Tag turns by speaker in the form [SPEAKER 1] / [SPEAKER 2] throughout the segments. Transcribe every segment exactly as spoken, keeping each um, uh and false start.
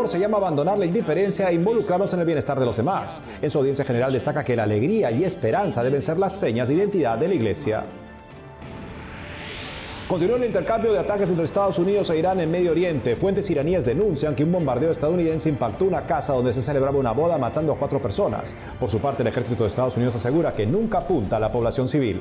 [SPEAKER 1] Pablo se llama a abandonar la indiferencia e involucrarnos en el bienestar de los demás. En su audiencia general destaca que la alegría y esperanza deben ser las señas de identidad de la Iglesia. Continúa el intercambio de ataques entre Estados Unidos e Irán en Medio Oriente. Fuentes iraníes denuncian que un bombardeo estadounidense impactó una casa donde se celebraba una boda, matando a cuatro personas. Por su parte, el ejército de Estados Unidos asegura que nunca apunta a la población civil.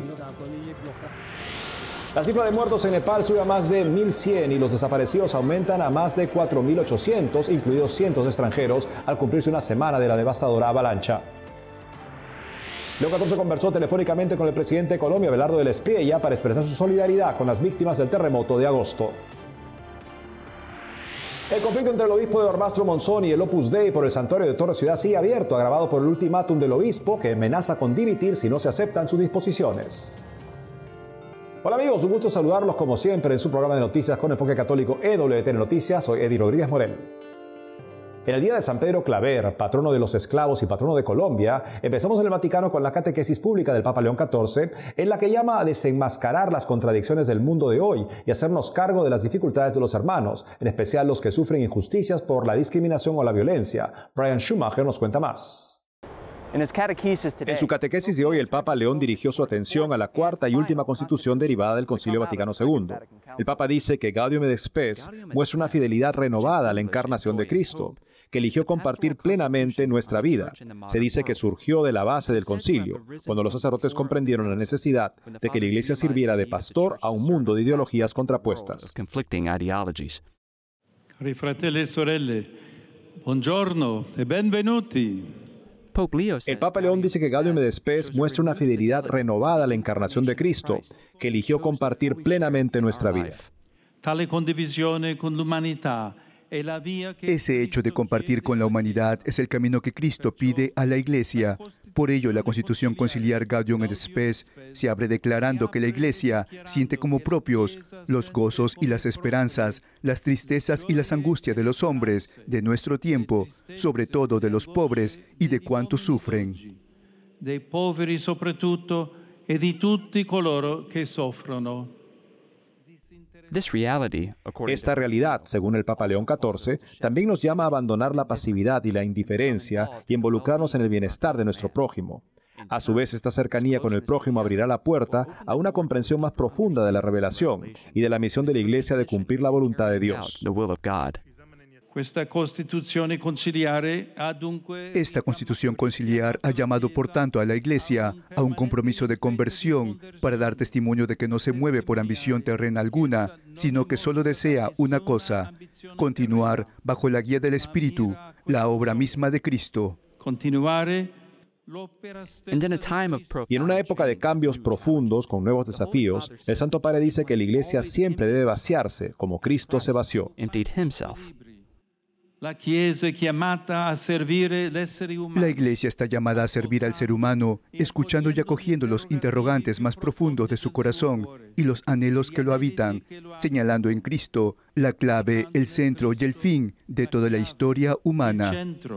[SPEAKER 1] La cifra de muertos en Nepal sube a más de mil cien y los desaparecidos aumentan a más de cuatro mil ochocientos, incluidos cientos de extranjeros, al cumplirse una semana de la devastadora avalancha. Leo catorce conversó telefónicamente con el presidente de Colombia, Abelardo del Espriella, para expresar su solidaridad con las víctimas del terremoto de agosto. El conflicto entre el obispo de Barbastro Monzón y el Opus Dei por el santuario de Torre Ciudad sigue abierto, agravado por el ultimátum del obispo, que amenaza con dimitir si no se aceptan sus disposiciones. Hola amigos, un gusto saludarlos como siempre en su programa de noticias con enfoque católico E W T N Noticias. Soy Eddie Rodríguez Morel. En el día de San Pedro Claver, patrono de los esclavos y patrono de Colombia, empezamos en el Vaticano con la catequesis pública del Papa León catorce, en la que llama a desenmascarar las contradicciones del mundo de hoy y hacernos cargo de las dificultades de los hermanos, en especial los que sufren injusticias por la discriminación o la violencia. Brian Schumacher nos cuenta más.
[SPEAKER 2] En su catequesis de hoy, el Papa León dirigió su atención a la cuarta y última constitución derivada del Concilio Vaticano segundo. El Papa dice que Gaudium et Spes muestra una fidelidad renovada a la encarnación de Cristo, que eligió compartir plenamente nuestra vida. Se dice que surgió de la base del concilio, cuando los sacerdotes comprendieron la necesidad de que la Iglesia sirviera de pastor a un mundo de ideologías contrapuestas.
[SPEAKER 3] Cari fratelli e sorelle, buongiorno e benvenuti.
[SPEAKER 2] El Papa León dice que Gaudium et Spes muestra una fidelidad renovada a la encarnación de Cristo, que eligió compartir plenamente nuestra vida.
[SPEAKER 3] Tale condivisione con l'umanità.
[SPEAKER 4] Ese hecho de compartir con la humanidad es el camino que Cristo pide a la Iglesia. Por ello, la Constitución Conciliar Gaudium et Spes se abre declarando que la Iglesia siente como propios los gozos y las esperanzas, las tristezas y las angustias de los hombres de nuestro tiempo, sobre todo de los pobres y de cuantos sufren.
[SPEAKER 3] Dei poveri soprattutto e di tutti coloro che soffrono.
[SPEAKER 2] Esta realidad, según el Papa León catorce, también nos llama a abandonar la pasividad y la indiferencia y involucrarnos en el bienestar de nuestro prójimo. A su vez, esta cercanía con el prójimo abrirá la puerta a una comprensión más profunda de la revelación y de la misión de la Iglesia de cumplir la voluntad de Dios.
[SPEAKER 3] Esta Constitución
[SPEAKER 4] conciliar ha llamado, por tanto, a la Iglesia a un compromiso de conversión para dar testimonio de que no se mueve por ambición terrena alguna, sino que solo desea una cosa: continuar bajo la guía del Espíritu, la obra misma de Cristo.
[SPEAKER 2] Y en una época de cambios profundos con nuevos desafíos, el Santo Padre dice que la Iglesia siempre debe vaciarse, como Cristo se vació.
[SPEAKER 3] La Iglesia
[SPEAKER 4] está llamada a servir al ser humano, escuchando y acogiendo los interrogantes más profundos de su corazón y los anhelos que lo habitan, señalando en Cristo la clave, el centro y el fin de toda la historia humana.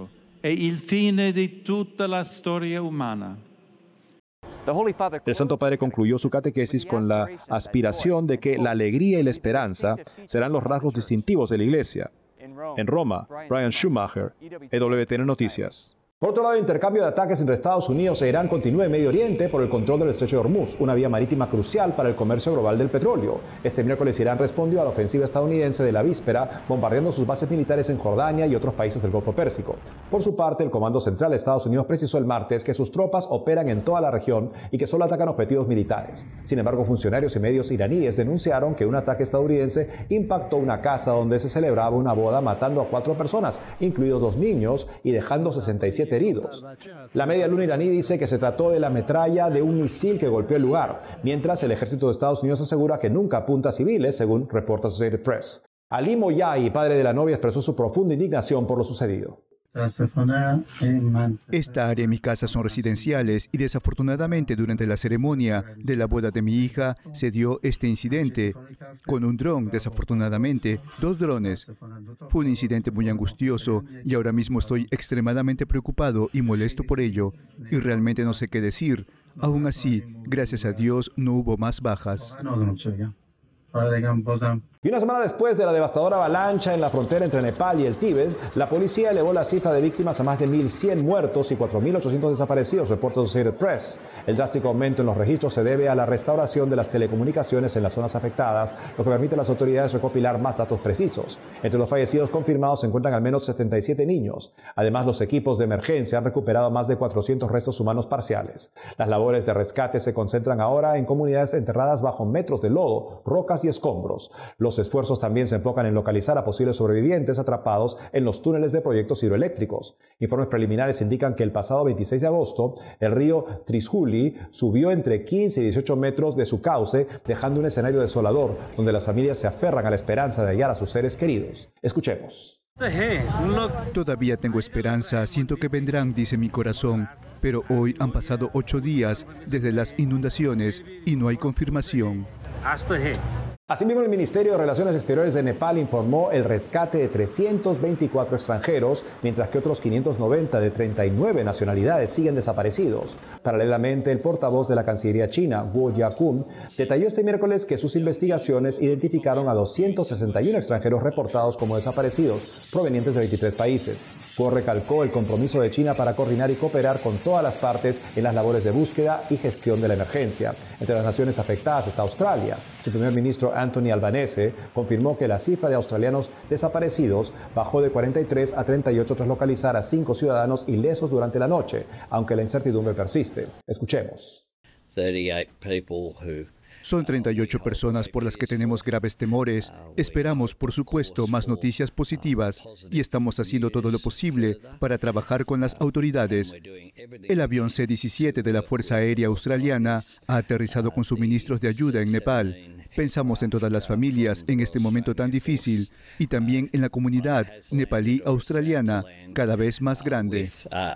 [SPEAKER 2] El Santo Padre concluyó su catequesis con la aspiración de que la alegría y la esperanza serán los rasgos distintivos de la Iglesia. En Roma, Brian Schumacher, E W T N Noticias.
[SPEAKER 1] Por otro lado, el intercambio de ataques entre Estados Unidos e Irán continúa en Medio Oriente por el control del Estrecho de Hormuz, una vía marítima crucial para el comercio global del petróleo. Este miércoles Irán respondió a la ofensiva estadounidense de la víspera, bombardeando sus bases militares en Jordania y otros países del Golfo Pérsico. Por su parte, el Comando Central de Estados Unidos precisó el martes que sus tropas operan en toda la región y que solo atacan objetivos militares. Sin embargo, funcionarios y medios iraníes denunciaron que un ataque estadounidense impactó una casa donde se celebraba una boda, matando a cuatro personas, incluidos dos niños, y dejando sesenta y siete heridos. La Media Luna iraní dice que se trató de la metralla de un misil que golpeó el lugar, mientras el ejército de Estados Unidos asegura que nunca apunta a civiles, según reporta Associated Press. Ali Moyai, padre de la novia, expresó su profunda indignación por lo sucedido.
[SPEAKER 4] Esta área y mi casa son residenciales y desafortunadamente durante la ceremonia de la boda de mi hija se dio este incidente con un dron, desafortunadamente, dos drones. Fue un incidente muy angustioso y ahora mismo estoy extremadamente preocupado y molesto por ello y realmente no sé qué decir. Aún así, gracias a Dios no hubo más bajas.
[SPEAKER 1] Y una semana después de la devastadora avalancha en la frontera entre Nepal y el Tíbet, la policía elevó la cifra de víctimas a más de mil cien muertos y cuatro mil ochocientos desaparecidos, reporta Associated Press. El drástico aumento en los registros se debe a la restauración de las telecomunicaciones en las zonas afectadas, lo que permite a las autoridades recopilar más datos precisos. Entre los fallecidos confirmados se encuentran al menos setenta y siete niños. Además, los equipos de emergencia han recuperado más de cuatrocientos restos humanos parciales. Las labores de rescate se concentran ahora en comunidades enterradas bajo metros de lodo, rocas y escombros. Los esfuerzos también se enfocan en localizar a posibles sobrevivientes atrapados en los túneles de proyectos hidroeléctricos. Informes preliminares indican que el pasado veintiséis de agosto, el río Trishuli subió entre quince y dieciocho metros de su cauce, dejando un escenario desolador donde las familias se aferran a la esperanza de hallar a sus seres queridos. Escuchemos.
[SPEAKER 4] Todavía tengo esperanza, siento que vendrán, dice mi corazón, pero hoy han pasado ocho días desde las inundaciones y no hay confirmación.
[SPEAKER 1] Asimismo, el Ministerio de Relaciones Exteriores de Nepal informó el rescate de trescientos veinticuatro extranjeros, mientras que otros quinientos noventa de treinta y nueve nacionalidades siguen desaparecidos. Paralelamente, el portavoz de la Cancillería china, Guo Jiakun, detalló este miércoles que sus investigaciones identificaron a doscientos sesenta y uno extranjeros reportados como desaparecidos, provenientes de veintitrés países. Guo recalcó el compromiso de China para coordinar y cooperar con todas las partes en las labores de búsqueda y gestión de la emergencia. Entre las naciones afectadas está Australia. Su primer ministro Anthony Albanese confirmó que la cifra de australianos desaparecidos bajó de cuarenta y tres a treinta y ocho tras localizar a cinco ciudadanos ilesos durante la noche, aunque la incertidumbre persiste. Escuchemos.
[SPEAKER 4] Son treinta y ocho personas por las que tenemos graves temores. Esperamos, por supuesto, más noticias positivas y estamos haciendo todo lo posible para trabajar con las autoridades. El avión C diecisiete de la Fuerza Aérea Australiana ha aterrizado con suministros de ayuda en Nepal. Pensamos en todas las familias en este momento tan difícil y también en la comunidad nepalí-australiana cada vez más grande.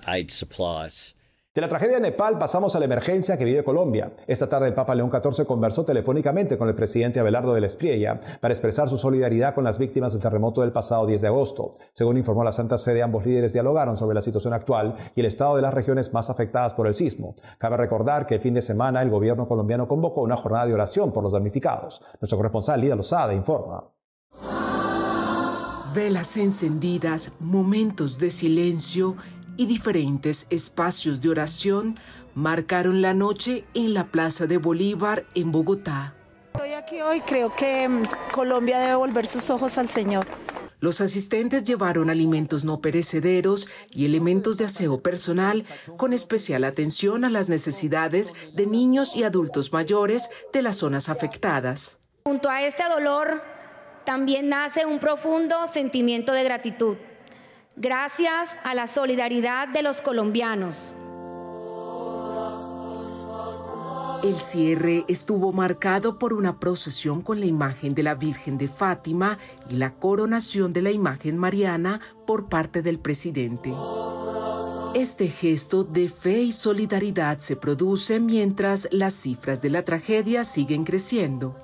[SPEAKER 1] De la tragedia de Nepal pasamos a la emergencia que vive Colombia. Esta tarde el Papa León catorce conversó telefónicamente con el presidente Abelardo de la Espriella para expresar su solidaridad con las víctimas del terremoto del pasado diez de agosto. Según informó la Santa Sede, ambos líderes dialogaron sobre la situación actual y el estado de las regiones más afectadas por el sismo. Cabe recordar que el fin de semana el gobierno colombiano convocó una jornada de oración por los damnificados. Nuestro corresponsal Lida Lozada informa.
[SPEAKER 5] Velas encendidas, momentos de silencio y diferentes espacios de oración marcaron la noche en la Plaza de Bolívar en Bogotá.
[SPEAKER 6] Estoy aquí hoy, creo que Colombia debe volver sus ojos al Señor.
[SPEAKER 5] Los asistentes llevaron alimentos no perecederos y elementos de aseo personal, con especial atención a las necesidades de niños y adultos mayores de las zonas afectadas.
[SPEAKER 7] Junto a este dolor también nace un profundo sentimiento de gratitud. Gracias a la solidaridad de los colombianos.
[SPEAKER 5] El cierre estuvo marcado por una procesión con la imagen de la Virgen de Fátima y la coronación de la imagen mariana por parte del presidente. Este gesto de fe y solidaridad se produce mientras las cifras de la tragedia siguen creciendo.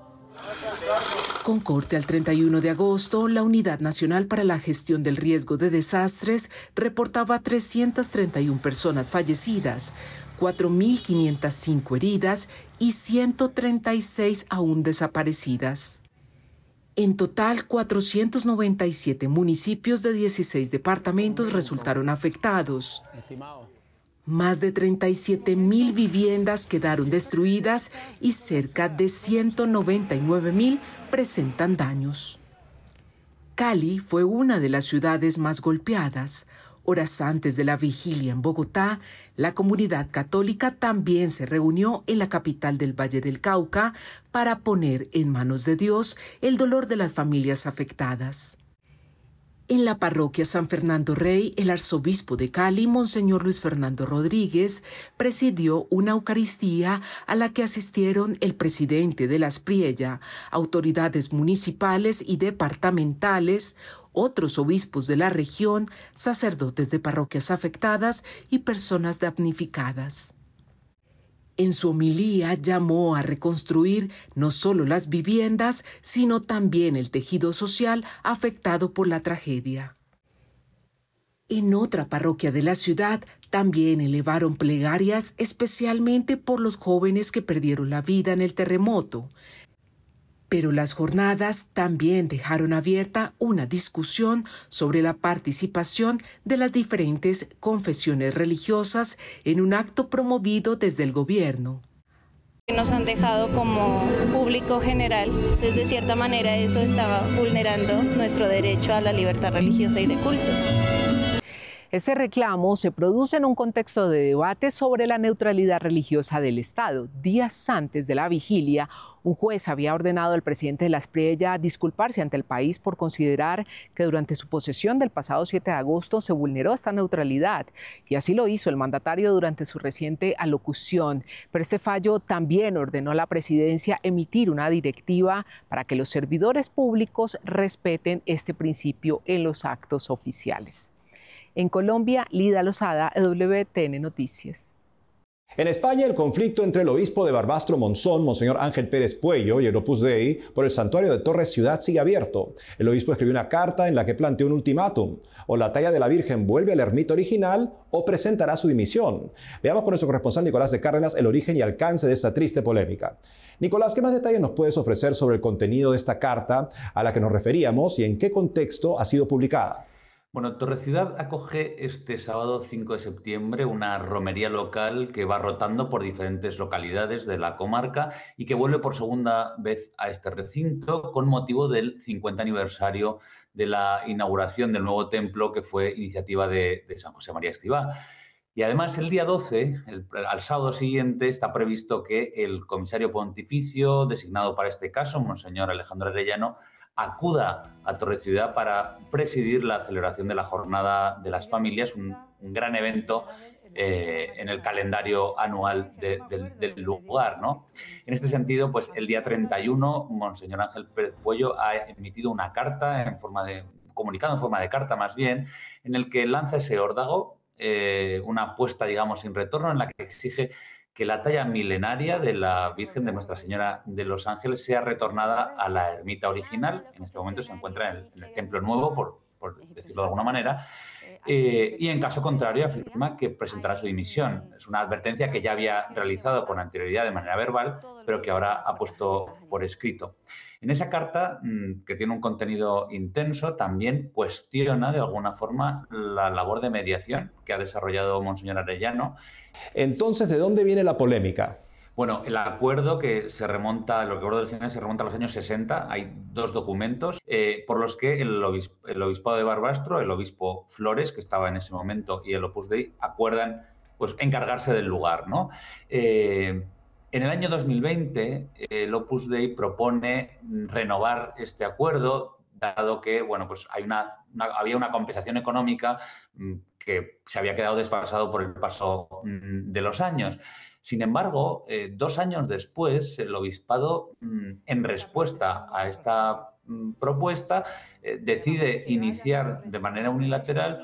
[SPEAKER 5] Con corte al treinta y uno de agosto, la Unidad Nacional para la Gestión del Riesgo de Desastres reportaba trescientas treinta y una personas fallecidas, cuatro mil quinientas cinco heridas y ciento treinta y seis aún desaparecidas. En total, cuatrocientos noventa y siete municipios de dieciséis departamentos resultaron afectados. Más de treinta y siete mil viviendas quedaron destruidas y cerca de ciento noventa y nueve mil presentan daños. Cali fue una de las ciudades más golpeadas. Horas antes de la vigilia en Bogotá, la comunidad católica también se reunió en la capital del Valle del Cauca para poner en manos de Dios el dolor de las familias afectadas. En la parroquia San Fernando Rey, el arzobispo de Cali, Monseñor Luis Fernando Rodríguez, presidió una Eucaristía a la que asistieron el presidente de la Espriella, autoridades municipales y departamentales, otros obispos de la región, sacerdotes de parroquias afectadas y personas damnificadas. En su homilía llamó a reconstruir no solo las viviendas, sino también el tejido social afectado por la tragedia. En otra parroquia de la ciudad también elevaron plegarias especialmente por los jóvenes que perdieron la vida en el terremoto. Pero las jornadas también dejaron abierta una discusión sobre la participación de las diferentes confesiones religiosas en un acto promovido desde el gobierno.
[SPEAKER 8] Nos han dejado como público general, entonces de cierta manera eso estaba vulnerando nuestro derecho a la libertad religiosa y de cultos.
[SPEAKER 9] Este reclamo se produce en un contexto de debate sobre la neutralidad religiosa del Estado. Días antes de la vigilia, un juez había ordenado al presidente de la Espriella disculparse ante el país por considerar que durante su posesión del pasado siete de agosto se vulneró esta neutralidad. Y así lo hizo el mandatario durante su reciente alocución. Pero este fallo también ordenó a la presidencia emitir una directiva para que los servidores públicos respeten este principio en los actos oficiales. En Colombia, Lida Lozada, E W T N Noticias.
[SPEAKER 1] En España, el conflicto entre el obispo de Barbastro Monzón, Monseñor Ángel Pérez Puello, y el Opus Dei por el santuario de Torres Ciudad sigue abierto. El obispo escribió una carta en la que planteó un ultimátum: o la talla de la Virgen vuelve a la ermita original o presentará su dimisión. Veamos con nuestro corresponsal Nicolás de Cárdenas el origen y alcance de esta triste polémica. Nicolás, ¿qué más detalles nos puedes ofrecer sobre el contenido de esta carta a la que nos referíamos y en qué contexto ha sido publicada?
[SPEAKER 10] Bueno, Torres Ciudad acoge este sábado cinco de septiembre una romería local que va rotando por diferentes localidades de la comarca y que vuelve por segunda vez a este recinto con motivo del cincuenta aniversario de la inauguración del nuevo templo, que fue iniciativa de, de San José María Escrivá. Y además el día doce, el, al sábado siguiente, está previsto que el comisario pontificio designado para este caso, Monseñor Alejandro Arellano, acuda a Torres Ciudad para presidir la celebración de la Jornada de las Familias, un, un gran evento eh, en el calendario anual de, de, del lugar, ¿no? En este sentido, pues el día treinta y uno, Monseñor Ángel Pérez Puello ha emitido una carta en forma de, comunicado en forma de carta más bien, en el que lanza ese órdago, eh, una apuesta, digamos, sin retorno, en la que exige que la talla milenaria de la Virgen de Nuestra Señora de los Ángeles sea retornada a la ermita original. En este momento se encuentra en el, en el Templo Nuevo, por, por decirlo de alguna manera, eh, y en caso contrario afirma que presentará su dimisión. Es una advertencia que ya había realizado con anterioridad de manera verbal, pero que ahora ha puesto por escrito. En esa carta, que tiene un contenido intenso, también cuestiona de alguna forma la labor de mediación que ha desarrollado Monseñor Arellano.
[SPEAKER 1] Entonces, ¿de dónde viene la polémica?
[SPEAKER 10] Bueno, el acuerdo que se remonta, el acuerdo original se remonta a los años sesenta, hay dos documentos eh, por los que el, obisp, el obispado de Barbastro, el obispo Flores, que estaba en ese momento, y el Opus Dei acuerdan pues, encargarse del lugar, ¿no? Eh, En el año dos mil veinte, el Opus Dei propone renovar este acuerdo, dado que bueno, pues hay una, una, había una compensación económica que se había quedado desfasado por el paso de los años. Sin embargo, eh, dos años después, el obispado, en respuesta a esta propuesta, eh, decide iniciar de manera unilateral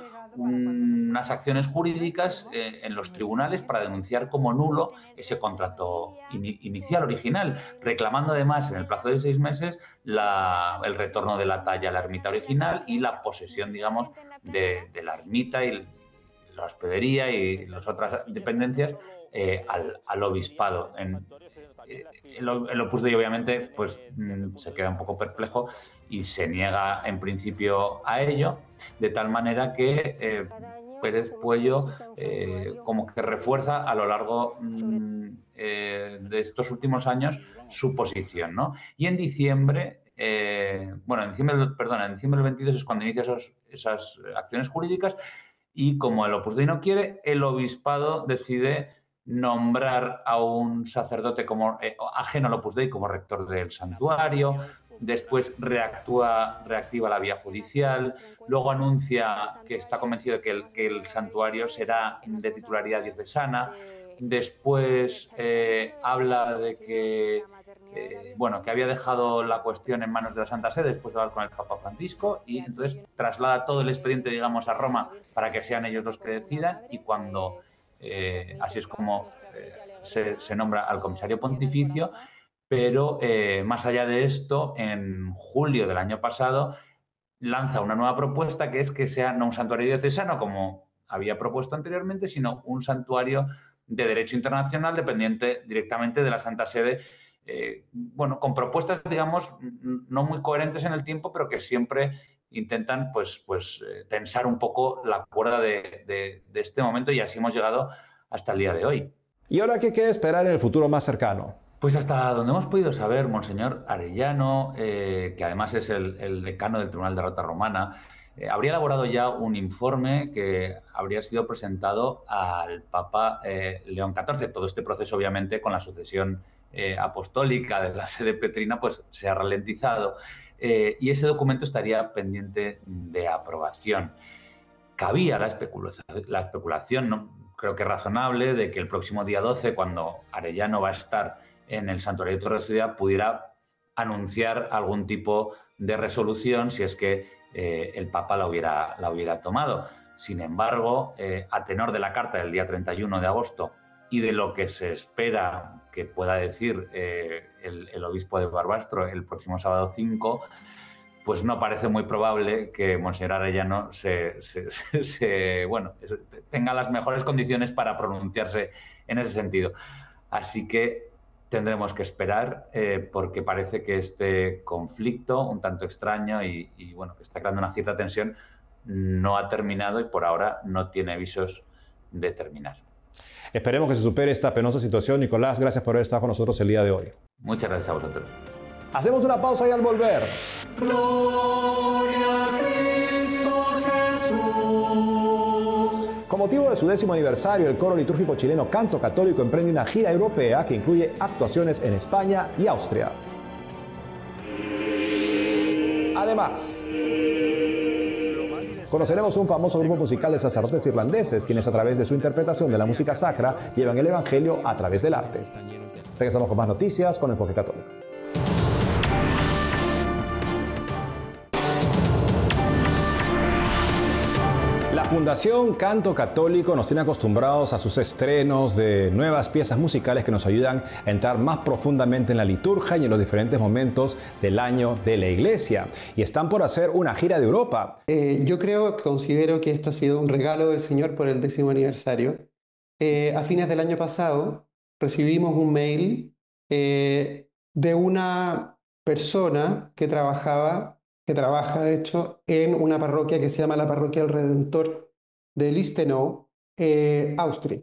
[SPEAKER 10] unas acciones jurídicas eh, en los tribunales para denunciar como nulo ese contrato in inicial, original, reclamando además en el plazo de seis meses la, el retorno de la talla a la ermita original y la posesión, digamos, de, de la ermita y la hospedería y las otras dependencias eh, al, al obispado. En, eh, el, el Opus Dei obviamente pues, mm, se queda un poco perplejo y se niega en principio a ello, de tal manera que eh, Pérez Puello eh, como que refuerza a lo largo mm, eh, de estos últimos años su posición, ¿no? Y en diciembre, eh, bueno, en diciembre, perdón, en diciembre del veintidós es cuando inicia esos, esas acciones jurídicas y como el Opus Dei no quiere, el obispado decide nombrar a un sacerdote como eh, ajeno al Opus Dei como rector del santuario. Después reactúa, reactiva la vía judicial, luego anuncia que está convencido de que el, que el santuario será de titularidad diocesana, después eh, habla de que, eh, bueno, que había dejado la cuestión en manos de la Santa Sede después de hablar con el Papa Francisco y entonces traslada todo el expediente, digamos, a Roma para que sean ellos los que decidan y cuando, eh, así es como eh, se, se nombra al comisario pontificio. Pero eh, más allá de esto, en julio del año pasado, lanza una nueva propuesta que es que sea no un santuario diocesano como había propuesto anteriormente, sino un santuario de derecho internacional dependiente directamente de la Santa Sede eh, bueno, con propuestas, digamos, no muy coherentes en el tiempo, pero que siempre intentan pues, pues, eh, tensar un poco la cuerda de, de, de este momento, y así hemos llegado hasta el día de hoy.
[SPEAKER 1] ¿Y ahora qué queda esperar en el futuro más cercano?
[SPEAKER 10] Pues hasta donde hemos podido saber, Monseñor Arellano, eh, que además es el, el decano del Tribunal de Rota Romana, eh, habría elaborado ya un informe que habría sido presentado al Papa eh, León catorce. Todo este proceso, obviamente, con la sucesión eh, apostólica de la sede petrina, pues se ha ralentizado. Eh, y ese documento estaría pendiente de aprobación. Cabía la especulación, la especulación, ¿no? Creo que razonable, de que el próximo día doce, cuando Arellano va a estar en el Santuario de Torre de Ciudad, pudiera anunciar algún tipo de resolución si es que eh, el Papa la hubiera, la hubiera tomado. Sin embargo, eh, a tenor de la carta del día treinta y uno de agosto y de lo que se espera que pueda decir eh, el, el obispo de Barbastro el próximo sábado cinco, pues no parece muy probable que Monseñor Arellano se, se, se, se, bueno, tenga las mejores condiciones para pronunciarse en ese sentido. Así que tendremos que esperar, eh, porque parece que este conflicto, un tanto extraño y, y bueno, que está creando una cierta tensión, no ha terminado y por ahora no tiene visos de terminar.
[SPEAKER 1] Esperemos que se supere esta penosa situación. Nicolás, gracias por haber estado con nosotros el día de hoy.
[SPEAKER 10] Muchas gracias a vosotros.
[SPEAKER 1] Hacemos una pausa y al volver.
[SPEAKER 11] Gloria a Cristo Jesús.
[SPEAKER 1] Con motivo de su décimo aniversario, el coro litúrgico chileno Canto Católico emprende una gira europea que incluye actuaciones en España y Austria. Además, conoceremos un famoso grupo musical de sacerdotes irlandeses, quienes a través de su interpretación de la música sacra llevan el evangelio a través del arte. Regresamos con más noticias con Enfoque Católico. La Fundación Canto Católico nos tiene acostumbrados a sus estrenos de nuevas piezas musicales que nos ayudan a entrar más profundamente en la liturgia y en los diferentes momentos del año de la Iglesia. Y están por hacer una gira de Europa.
[SPEAKER 12] Eh, yo creo, considero que esto ha sido un regalo del Señor por el décimo aniversario. Eh, a fines del año pasado recibimos un mail eh, de una persona que trabajaba que trabaja, de hecho, en una parroquia que se llama la Parroquia del Redentor de Listenau, eh, Austria.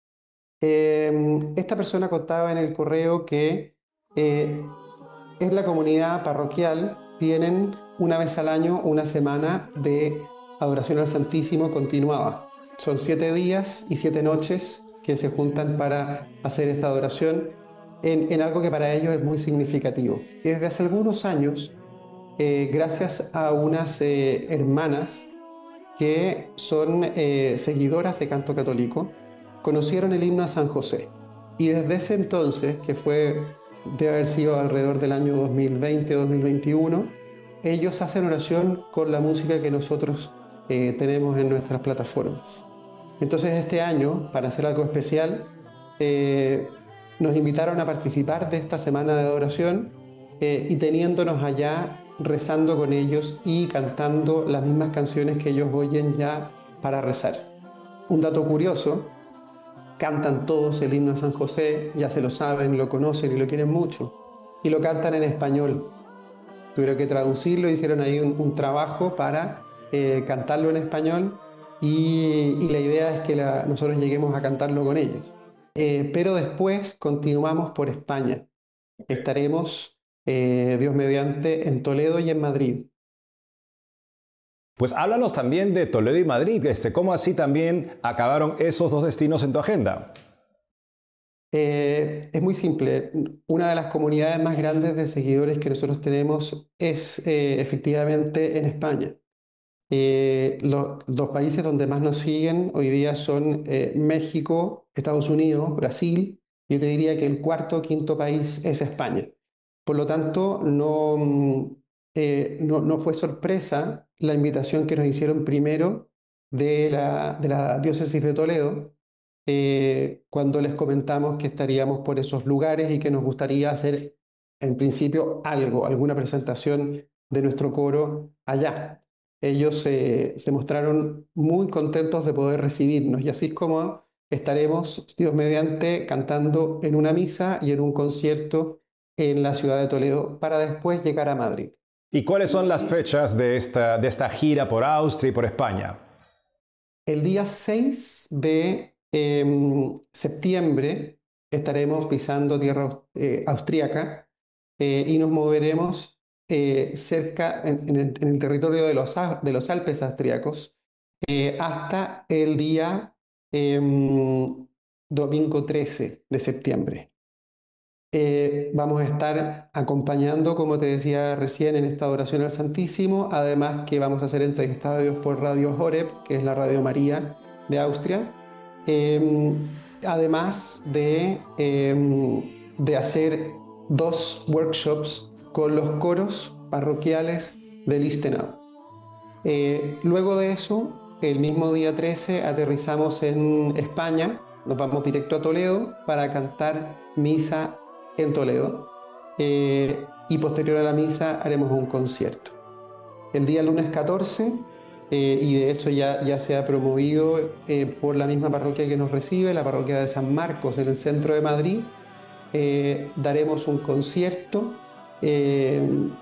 [SPEAKER 12] Eh, esta persona contaba en el correo que eh, en la comunidad parroquial tienen una vez al año una semana de adoración al Santísimo continuada. Son siete días y siete noches que se juntan para hacer esta adoración en, en algo que para ellos es muy significativo. Y desde hace algunos años, Eh, gracias a unas eh, hermanas que son eh, seguidoras de canto católico, conocieron el himno a San José. Y desde ese entonces, que fue, debe haber sido alrededor del año dos mil veinte dos mil veintiuno, ellos hacen oración con la música que nosotros eh, tenemos en nuestras plataformas. Entonces este año, para hacer algo especial, eh, nos invitaron a participar de esta semana de adoración eh, y teniéndonos allá rezando con ellos y cantando las mismas canciones que ellos oyen ya para rezar. Un dato curioso, cantan todos el himno a San José, ya se lo saben, lo conocen y lo quieren mucho, y lo cantan en español. Tuvieron que traducirlo, hicieron ahí un, un trabajo para eh, cantarlo en español y, y la idea es que la, nosotros lleguemos a cantarlo con ellos. Eh, pero después continuamos por España. Estaremos Eh, Dios mediante, en Toledo y en Madrid.
[SPEAKER 1] Pues háblanos también de Toledo y Madrid. Este, ¿Cómo así también acabaron esos dos destinos en tu agenda?
[SPEAKER 12] Eh, es muy simple. Una de las comunidades más grandes de seguidores que nosotros tenemos es eh, efectivamente en España. Eh, lo, los países donde más nos siguen hoy día son eh, México, Estados Unidos, Brasil. Yo te diría que el cuarto o quinto país es España. Por lo tanto, no, eh, no, no fue sorpresa la invitación que nos hicieron primero de la, de la diócesis de Toledo, eh, cuando les comentamos que estaríamos por esos lugares y que nos gustaría hacer, en principio, algo, alguna presentación de nuestro coro allá. Ellos eh, se mostraron muy contentos de poder recibirnos y así es como estaremos, Dios mediante, cantando en una misa y en un concierto en la ciudad de Toledo para después llegar a Madrid.
[SPEAKER 1] ¿Y cuáles son las fechas de esta, de esta gira por Austria y por España?
[SPEAKER 12] El día seis de eh, septiembre estaremos pisando tierra eh, austríaca eh, y nos moveremos eh, cerca en, en, el, en el territorio de los, de los Alpes austríacos eh, hasta el día eh, domingo trece de septiembre. Eh, vamos a estar acompañando, como te decía recién, en esta adoración al Santísimo, además que vamos a ser entrevistados por Radio Horeb, que es la Radio María de Austria, eh, además de, eh, de hacer dos workshops con los coros parroquiales de Lichtenau. Eh, luego de eso, el mismo día trece, aterrizamos en España, nos vamos directo a Toledo para cantar misa en Toledo eh, y posterior a la misa haremos un concierto. El día lunes catorce, eh, y de hecho ya, ya se ha promovido eh, por la misma parroquia que nos recibe, la parroquia de San Marcos en el centro de Madrid, eh, daremos un concierto eh,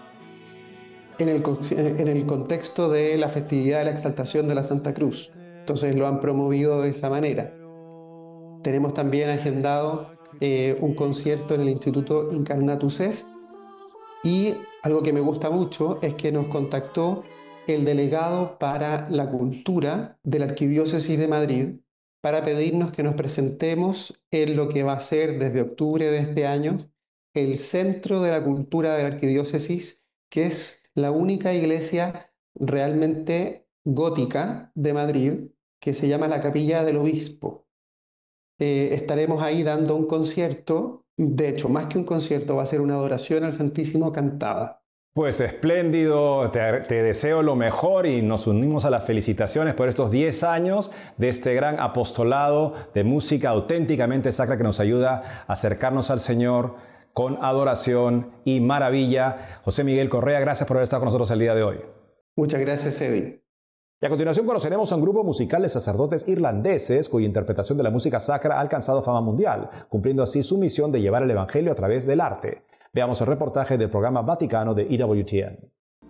[SPEAKER 12] en, el, en el contexto de la festividad de la exaltación de la Santa Cruz. Entonces lo han promovido de esa manera. Tenemos también agendado Eh, un concierto en el Instituto Incarnatus Est, y algo que me gusta mucho es que nos contactó el delegado para la cultura de la Arquidiócesis de Madrid para pedirnos que nos presentemos en lo que va a ser desde octubre de este año el Centro de la Cultura de la Arquidiócesis, que es la única iglesia realmente gótica de Madrid, que se llama la Capilla del Obispo. Eh, estaremos ahí dando un concierto, de hecho, más que un concierto, va a ser una adoración al Santísimo cantada.
[SPEAKER 1] Pues espléndido, te, te deseo lo mejor y nos unimos a las felicitaciones por estos diez años de este gran apostolado de música auténticamente sacra que nos ayuda a acercarnos al Señor con adoración y maravilla. José Miguel Correa, gracias por haber estado con nosotros el día de hoy.
[SPEAKER 12] Muchas gracias, Eddie.
[SPEAKER 1] Y a continuación conoceremos a un grupo musical de sacerdotes irlandeses cuya interpretación de la música sacra ha alcanzado fama mundial, cumpliendo así su misión de llevar el Evangelio a través del arte. Veamos el reportaje del programa Vaticano de E W T N.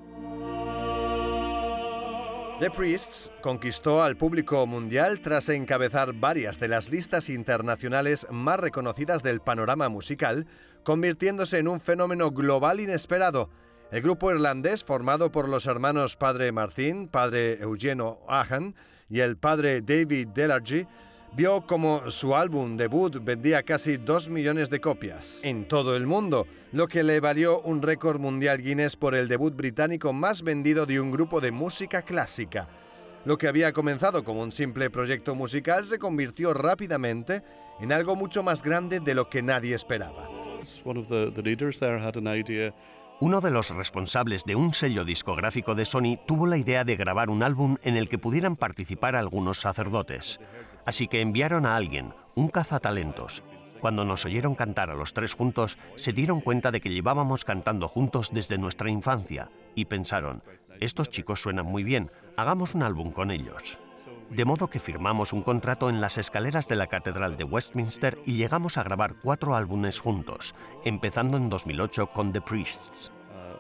[SPEAKER 11] The Priests conquistó al público mundial tras encabezar varias de las listas internacionales más reconocidas del panorama musical, convirtiéndose en un fenómeno global inesperado. El grupo irlandés, formado por los hermanos Padre Martín, Padre Eugenio Ahan y el Padre David Delargy, vio como su álbum debut vendía casi dos millones de copias en todo el mundo, lo que le valió un récord mundial Guinness por el debut británico más vendido de un grupo de música clásica. Lo que había comenzado como un simple proyecto musical se convirtió rápidamente en algo mucho más grande de lo que nadie esperaba.
[SPEAKER 13] Uno de los responsables de un sello discográfico de Sony tuvo la idea de grabar un álbum en el que pudieran participar algunos sacerdotes. Así que enviaron a alguien, un cazatalentos. Cuando nos oyeron cantar a los tres juntos, se dieron cuenta de que llevábamos cantando juntos desde nuestra infancia y pensaron, estos chicos suenan muy bien, hagamos un álbum con ellos. De modo que firmamos un contrato en las escaleras de la Catedral de Westminster y llegamos a grabar cuatro álbumes juntos, empezando en dos mil ocho con The Priests.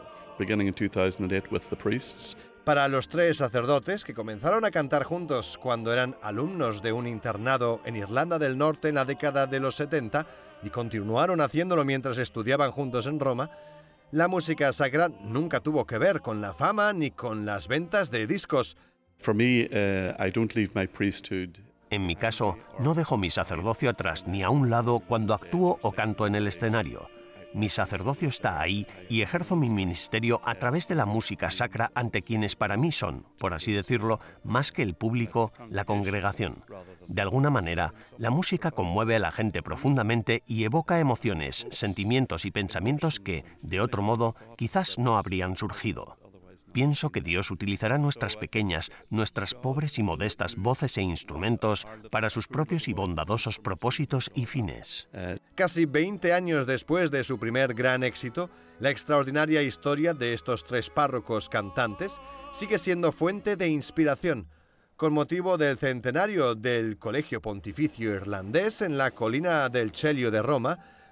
[SPEAKER 11] Para los tres sacerdotes, que comenzaron a cantar juntos cuando eran alumnos de un internado en Irlanda del Norte en la década de los setenta y continuaron haciéndolo mientras estudiaban juntos en Roma, la música sacra nunca tuvo que ver con la fama ni con las ventas de discos.
[SPEAKER 13] For me, uh, I don't leave my priesthood. En mi caso, no dejo mi sacerdocio atrás ni a un lado cuando actúo o canto en el escenario. Mi sacerdocio está ahí y ejerzo mi ministerio a través de la música sacra ante quienes para mí son, por así decirlo, más que el público, la congregación. De alguna manera, la música conmueve a la gente profundamente y evoca emociones, sentimientos y pensamientos que, de otro modo, quizás no habrían surgido. Pienso que Dios utilizará nuestras pequeñas, nuestras pobres y modestas voces e instrumentos para sus propios y bondadosos propósitos y fines.
[SPEAKER 11] Casi veinte años después de su primer gran éxito, la extraordinaria historia de estos tres párrocos cantantes sigue siendo fuente de inspiración. Con motivo del centenario del Colegio Pontificio Irlandés en la colina del Celio de Roma,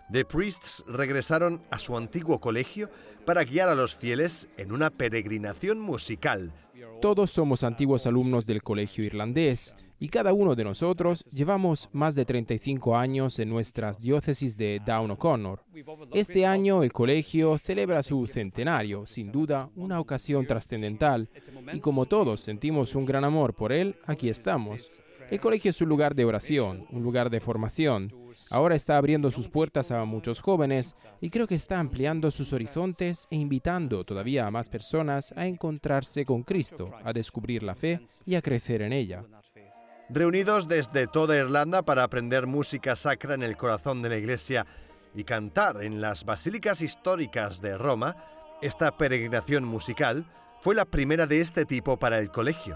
[SPEAKER 11] The Priests regresaron a su antiguo colegio para guiar a los fieles en una peregrinación musical.
[SPEAKER 14] Todos somos antiguos alumnos del colegio irlandés y cada uno de nosotros llevamos más de treinta y cinco años en nuestras diócesis de Down O'Connor. Este año el colegio celebra su centenario, sin duda una ocasión trascendental, y como todos sentimos un gran amor por él, aquí estamos. El colegio es un lugar de oración, un lugar de formación. Ahora está abriendo sus puertas a muchos jóvenes y creo que está ampliando sus horizontes e invitando todavía a más personas a encontrarse con Cristo, a descubrir la fe y a crecer en ella.
[SPEAKER 11] Reunidos desde toda Irlanda para aprender música sacra en el corazón de la Iglesia y cantar en las basílicas históricas de Roma, esta peregrinación musical fue la primera de este tipo para el colegio.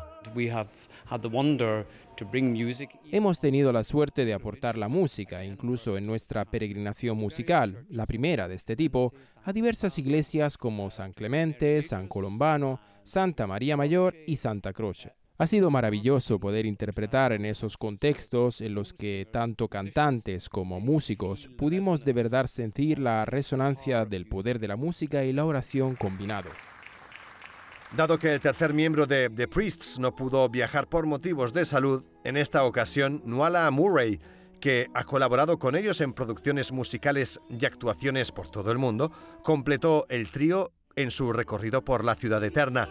[SPEAKER 14] Hemos tenido la suerte de aportar la música, incluso en nuestra peregrinación musical, la primera de este tipo, a diversas iglesias como San Clemente, San Colombano, Santa María Mayor y Santa Croce. Ha sido maravilloso poder interpretar en esos contextos en los que tanto cantantes como músicos pudimos de verdad sentir la resonancia del poder de la música y la oración combinado.
[SPEAKER 11] Dado que el tercer miembro de The Priests no pudo viajar por motivos de salud, en esta ocasión Nuala Murray, que ha colaborado con ellos en producciones musicales y actuaciones por todo el mundo, completó el trío en su recorrido por la ciudad eterna.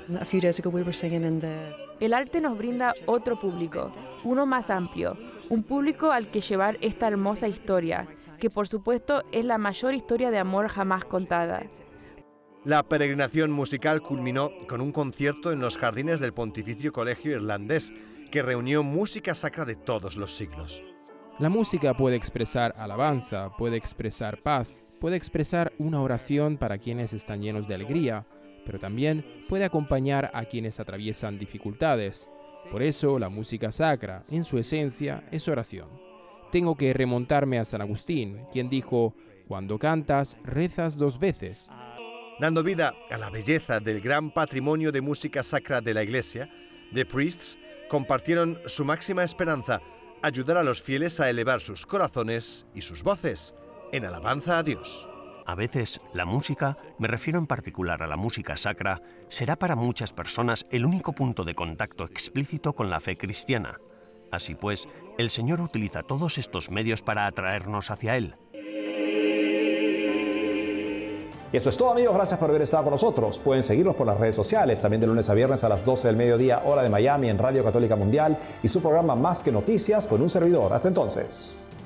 [SPEAKER 15] El arte nos brinda otro público, uno más amplio, un público al que llevar esta hermosa historia, que por supuesto es la mayor historia de amor jamás contada.
[SPEAKER 11] La peregrinación musical culminó con un concierto en los jardines del Pontificio Colegio Irlandés, que reunió música sacra de todos los siglos.
[SPEAKER 14] La música puede expresar alabanza, puede expresar paz, puede expresar una oración para quienes están llenos de alegría, pero también puede acompañar a quienes atraviesan dificultades. Por eso, la música sacra, en su esencia, es oración. Tengo que remontarme a San Agustín, quien dijo: «Cuando cantas, rezas dos veces».
[SPEAKER 11] Dando vida a la belleza del gran patrimonio de música sacra de la Iglesia, The Priests compartieron su máxima esperanza: ayudar a los fieles a elevar sus corazones y sus voces en alabanza a Dios.
[SPEAKER 13] A veces, la música, me refiero en particular a la música sacra, será para muchas personas el único punto de contacto explícito con la fe cristiana. Así pues, el Señor utiliza todos estos medios para atraernos hacia Él.
[SPEAKER 1] Y eso es todo, amigos. Gracias por haber estado con nosotros. Pueden seguirnos por las redes sociales, también de lunes a viernes a las doce del mediodía, hora de Miami, en Radio Católica Mundial, y su programa Más que Noticias con un servidor. Hasta entonces.